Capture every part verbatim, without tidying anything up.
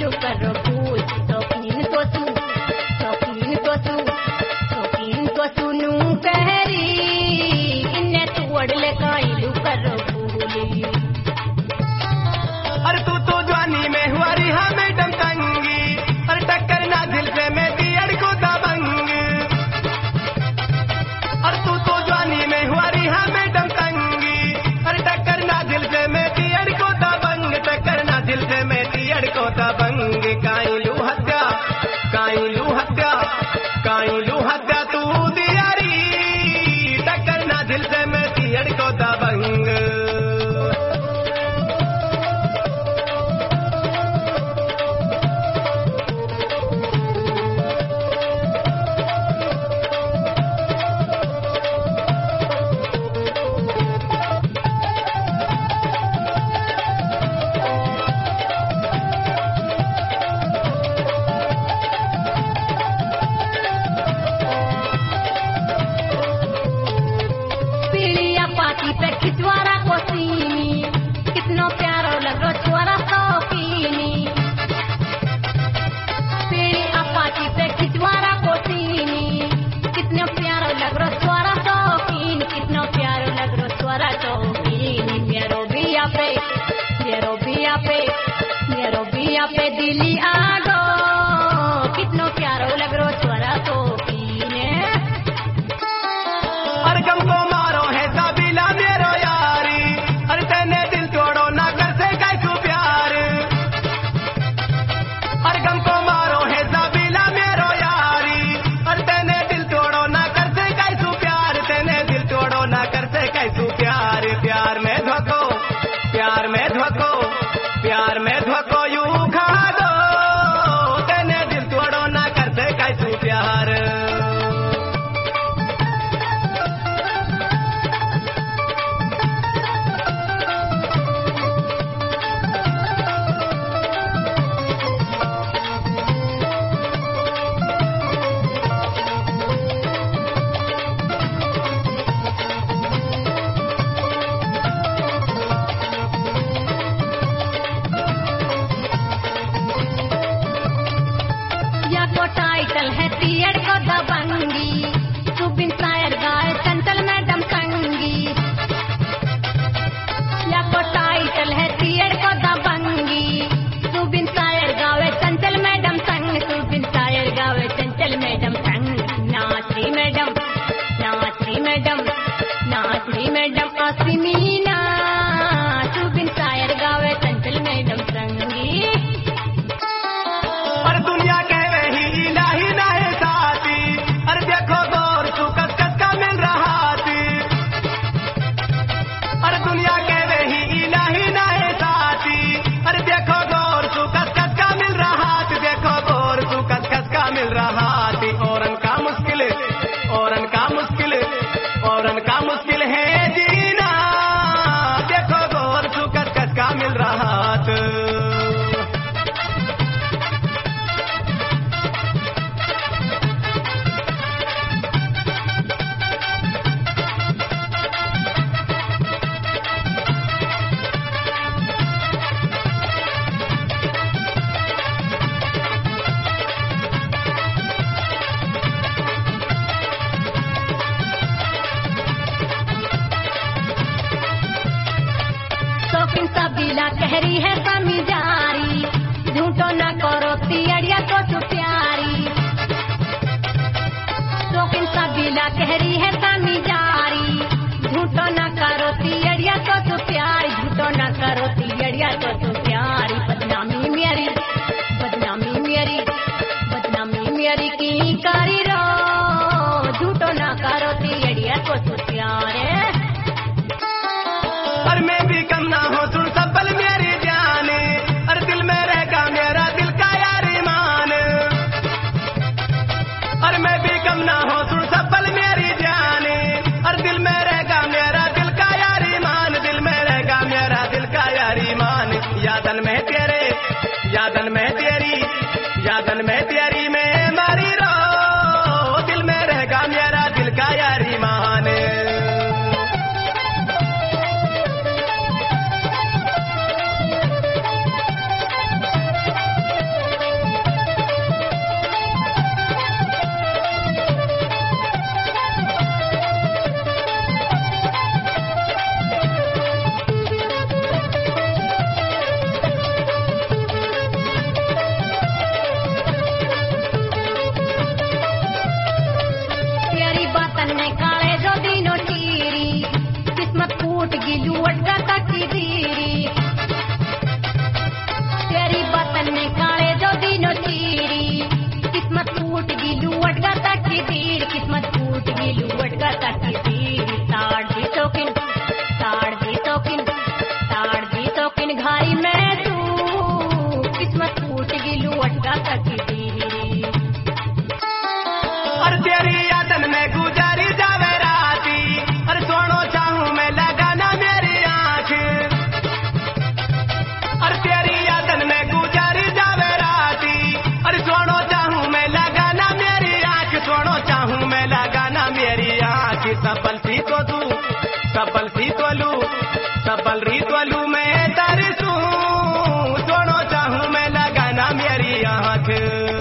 करो फूल शौकीन तो तू शौकीन तो तू शौकीन तो सुनू कहरी इन्ने तू अड़ले काइलू करो फूली। अरे तू तो जवानी में हुआ रिहा मैडम तंगी अरे टक्कर ना दिल से मैं दियर को दबंग। अरे तू तो जवानी में हुआ रिहा मैडम तंगी अरे टक्कर ना दिल से मैं दियर को दबंग टक्कर ना दिल से मैं दियर को दबंग। काइलू हत्या काइलू हत्या काइलू हत्या तू दियारी टक्कर ना दिल से मैं दियर को दबंग। पीड़िया पाती पे खिचवारा को सीनी कितनो प्यारो लगो छोरा शौकीनी। पीड़िया पाती पे खिचवारा को सीनी कितनो प्यारो लगो छोरा शौकीन कितनो प्यारो लगो छोरा शौकीन। मेरो बिया पे मेरो बिया पे मेरो बिया पे दिली आगो कितनो प्यारो लगो छोरा शौकीन। अरे गम को मारो है साबिला मेरो यारी अरे तेने दिल तोड़ो ना कर से कैसू प्यार। अरे गम को मारो है साबिला मेरो यारी अरे तेने दिल तोड़ो ना कर से कैसू प्यार तेने दिल तोड़ो ना कर से कैसू प्यार। प्यार में धोखो प्यार में धोखो प्यार में धोखो यू खा दो तेने दिल तोड़ो ना कर से कैसू प्यार। या को टाइटल है तीयड़ को दबंगी तू बिन शायर गाए चंचल मैडम संगी। या को टाइटल है तीयड़ को दबंगी तू बिन शायर गावे चंचल मैडम संग तू बिन शायर गावे चंचल मैडम संग। नाचरी मैडम नाचरी मैडम नाचरी मैडम आसिमीना तू बिन शायर गावे चंचल मैडम संगी। और दुनिया के वही इलाही ना है साथी अरे देखो गौर तू कस कस का मिल रहा थी। अरे दुनिया के वही इलाही ना है साथी अरे देखो गौर तू कस कस का मिल रहा थी देखो गौर तू कस कस का मिल रहा थी। औरन का मुश्किल औरन का मुश्किल औरन का मुश्किल है जीना देखो गौर तू कस कस का मिल रहा था। शौकीन सबीला कहरी है समी जारी झूठो न करो तियड़िया तो तू प्यारी। शौकीन सबीला कहरी है समी जारी झूठो न करो तियड़िया तो तू प्यारी झूठो न करो तियड़िया तो तू प्यारी। बदनामी मेरी बदनामी मेरी बदनामी मेरी की करी रो झूठो न करो तियड़िया तो तू प्यारे। और मैं भी कम ना हो सुन सबल मेरी जान अरे दिल में रहेगा मेरा दिल का यार ईमान। और मैं भी कम ना हो सुन सबल मेरी जान अरे दिल में रहेगा मेरा दिल का यार ईमान दिल में रहेगा मेरा दिल का यार ईमान। यादन में तेरे यादन में तेरी यादन में तेरी में मारी रो दिल में रहेगा मेरा दिल का यार ईमान। तकी दीरी। और तेरी यादन में गुजारी जावे राती, और सोनो चाहूं मैं लगाना मेरी आँख। और तेरी यादन में गुजारी जावे राती, और सोनो चाहूं मैं लगाना मेरी आँख, सोनो चाहूं मैं लगाना मेरी आँख। सफल सी तो तू, सफल सी तो लू, सफल री तो लू मैं तरसू, सोनो चाहूं मैं लगाना मेरी आँख।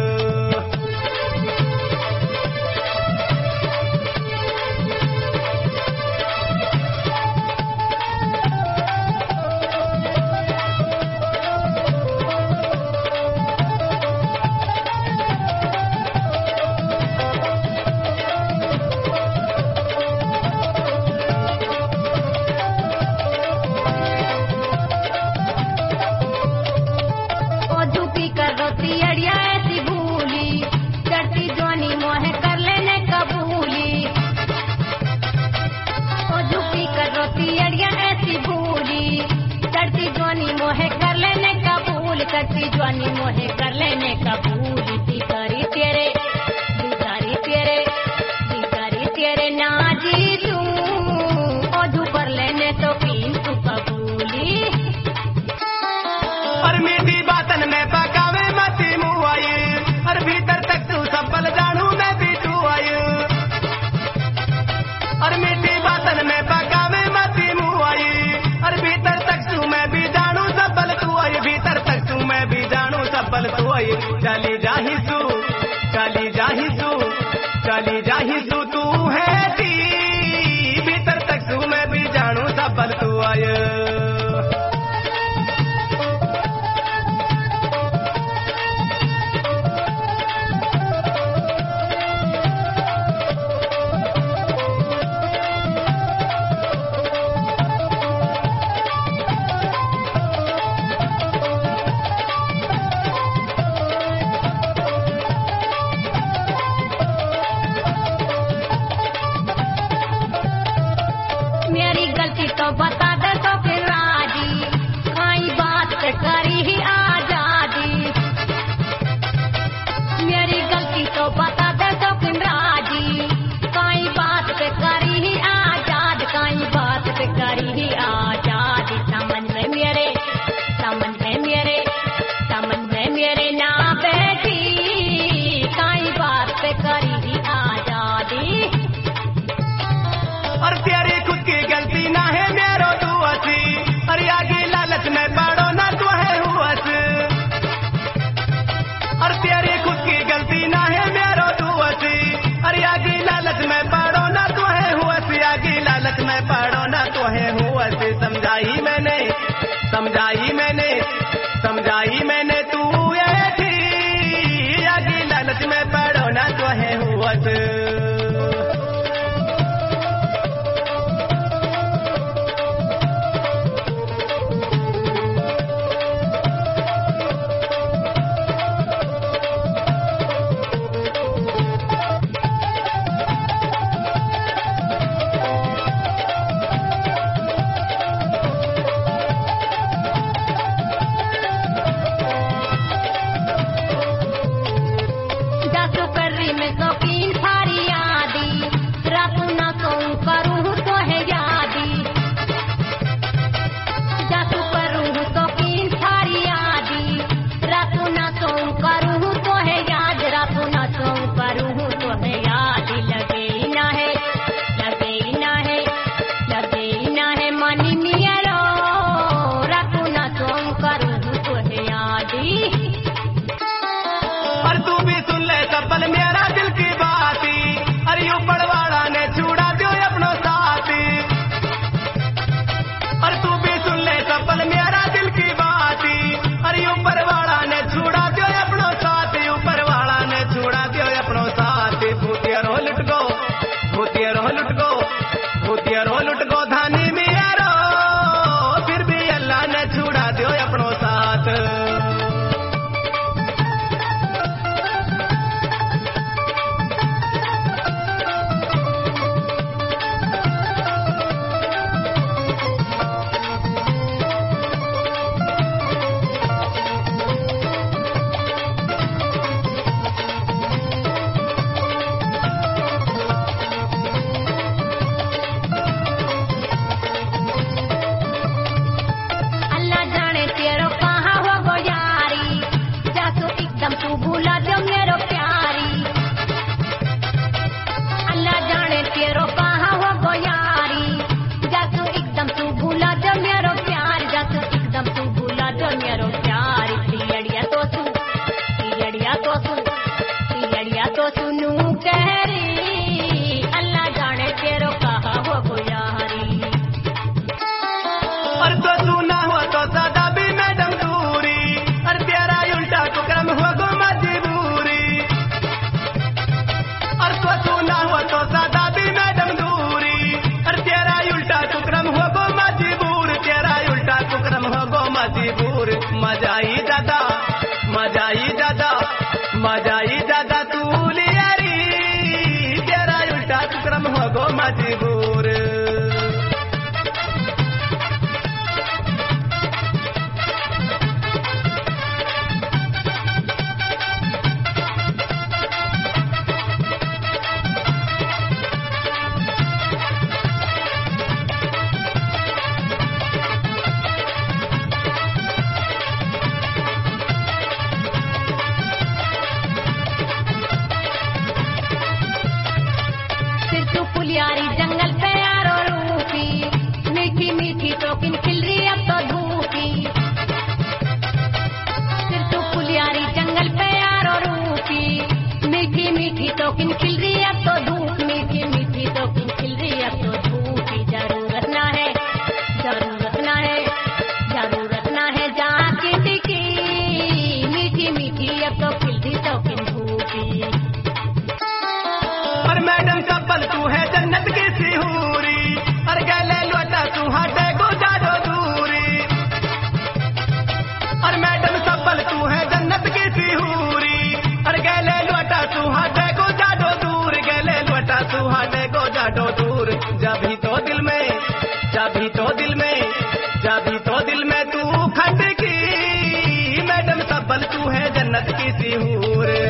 कच्ची जवानी मोहे कर लेने कबूल, भिखारी तेरे, भिखारी तेरे, भिखारी तेरे ना जी तू, ओझू कर लेने तो पीन तू कबूली। और मीठी बातन में पकावे मती मुआई, और भीतर तक तू सफल जानू मैं भी तू आई। और मीठी बातन में पकावे मती मुआई, और भीतर तक तू मैं भी जानू सफल तू आई, भीतर तक तू मैं भी जानू सफल तू आई। चली जाही सू, चली जाही सू, चली जाही सू तू है दी, भीतर तक तू मैं भी जानू सफल तू आई। मेरी गलती तो बता दे तो फिर तो सुनू कहरी अल्लाह जाने तेरो कहा हो गुजारी। और तो सुना हो तो सदा भी मैडम दूरी और तेरा उल्टा टुकरम हो गो मजबूरी। और तो सुना हो तो सदा भी मैडम दूरी और तेरा उल्टा टुकरम हो गो मजबूर। तेरा उल्टा टुकरम हो गो मजबूर। मजाई दादा मजाई दादा मजाई दादा तू लियारी तेरा उल्टा टुकरम हो गो मजबूर। फिर तू पुलियारी जंगल पे यारो रूपी मीठी मीठी टोकिन खिल रही अब तो धूपी। फिर तू पुलियारी जंगल पे यारो रूपी मीठी मीठी टोकिन खिल रही अब तो धूप। मीठी मीठी टोकिन खिल रही अब तो धूपी। जरूरत ना है जरूरत ना है जरूरत ना है जहाँ किसी की मीठी मीठी अब तो खिल रही टोकिन धूपी। और मैडम सपल तू है जन्नत की सिहूरी और गले लोटा तू हटे को जादो दूरी। और मैडम सपल तू है जन्नत की सिहूरी और गले लोटा तू हटे को जादो दूर। गले लोटा तू हटे को जादो दूर। जभी तो दिल में जभी तो दिल में जभी तो दिल में तू खटकी मैडम सपल तू है जन्नत की सिहूर।